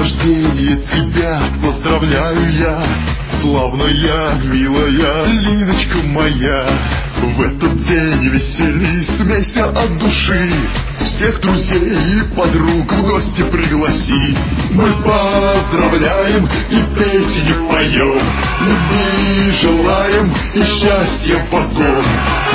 рождения тебя поздравляю я, славная, милая Линочка моя. В этот день веселись, смейся от души, всех друзей и подруг в гости пригласи. Мы поздравляем и песни поем, любви желаем и счастья в вагон.